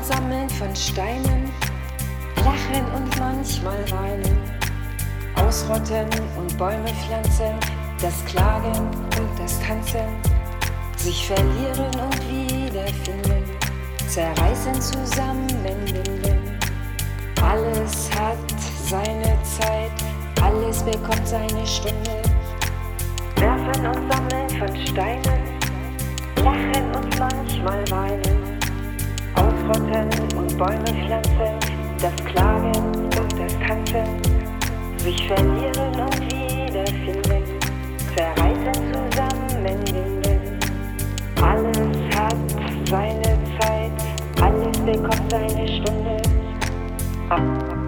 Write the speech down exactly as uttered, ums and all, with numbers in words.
und Sammeln von Steinen, lachen und manchmal weinen, ausrotten und Bäume pflanzen, das Klagen und das Tanzen, sich verlieren und wiederfinden, zerreißen, zusammenbinden. Alles hat seine Zeit, alles bekommt seine Stunde. Werfen und sammeln von Steinen, lachen und manchmal weinen, ausrotten und Bäume pflanzen, das Klagen und das Tanzen, sich verlieren und wiederfinden, zerreißen, zusammenbinden. Alles hat seine Zeit, alles bekommt seine Stunde.